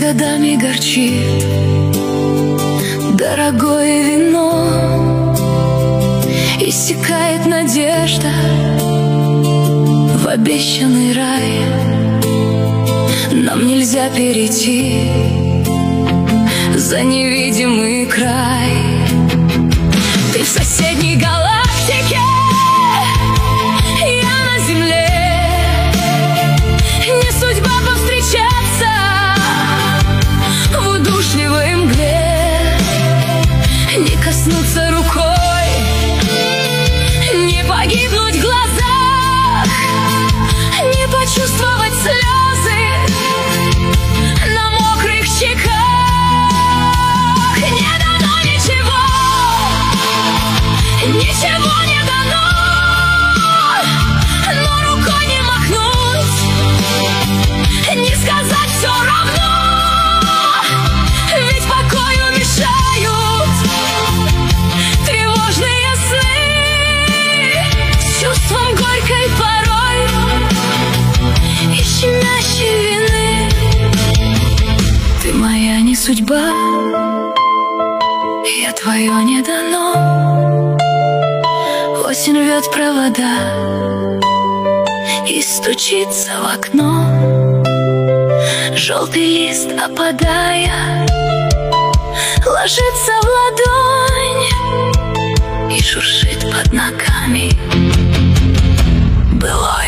годами горчит дорогое вино, иссякает надежда в обещанный рай. Нам нельзя перейти за невидимый край. Ты в соседней галактике, я на земле. Не судьба повстречаться в удушливой мгле, не коснуться рукой, не погибнуть в глазах, не почувствовать слезы на мокрых щеках. Не дано ничего, ничего не дано, но рукой не махнуть, не сказать все равно, ведь покою мешают тревожные сны с чувством горькой порой и щемящей вины. Ты моя не судьба, я твое не дано. Осень рвет провода и стучится в окно. Желтый лист, опадая, ложится в ладонь и шуршит под ногами былое.